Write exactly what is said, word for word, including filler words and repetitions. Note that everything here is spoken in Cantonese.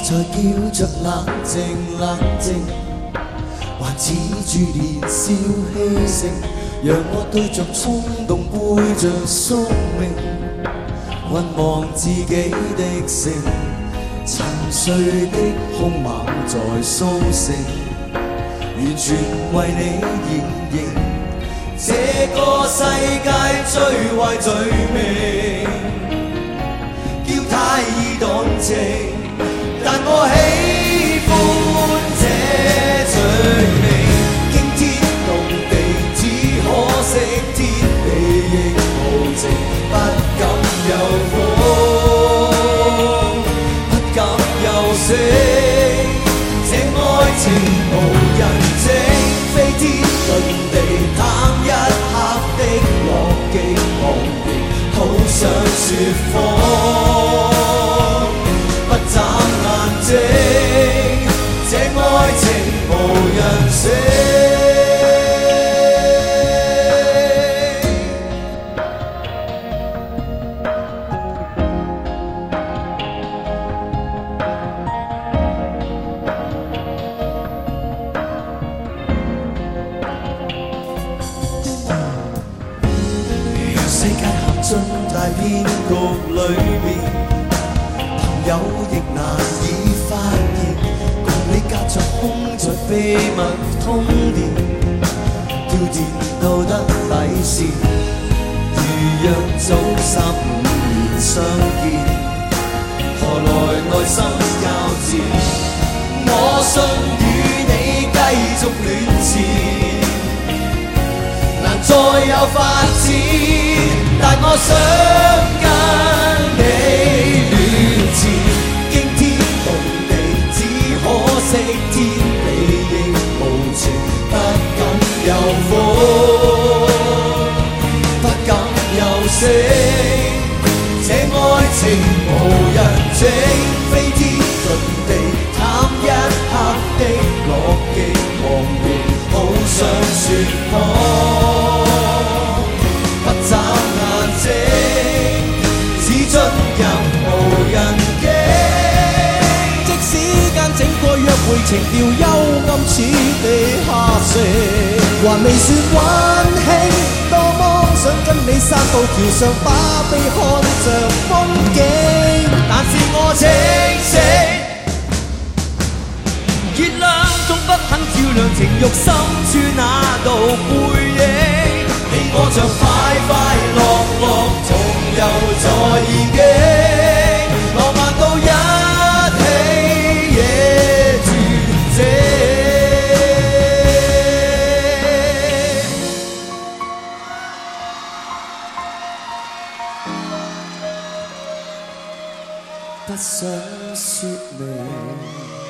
在叫着冷靜冷靜，還恃住年少氣盛，讓我對着衝動背着宿命，渾忘自己的性，沉睡的兇猛在甦醒，完全為你現形。這個世界最壞罪名，叫太易動情，但我喜歡這罪名，驚天動地，只可惜天地亦無情，不敢有風，不敢有聲，這愛情無人證，飛天遁地，貪一刻的樂極忘形，好想說謊。眨眼睛，這愛情無人識。讓世界陷進大騙局裏面。有亦難以發現，共你隔着空在秘密通電，跳電到得底線。如若早三五年相見，何來內心交戰？我信與你繼續戀戰，難再有發展，但我想跟你戀戰。驚天動地，只可惜天理亦無情，不敢有風，不敢有聲，這愛情無人證，飛天遁地，貪一刻的樂極忘形，好想說謊，不眨眼睛，只進入無人境。整個約會情調幽暗似地下城，還未算溫馨，多麼想跟你散步橋上，把臂看着風景。但是我清醒，月亮總不肯照亮情慾深處那道背影，你我像快快樂樂同遊在異境，浪漫到一不想說明。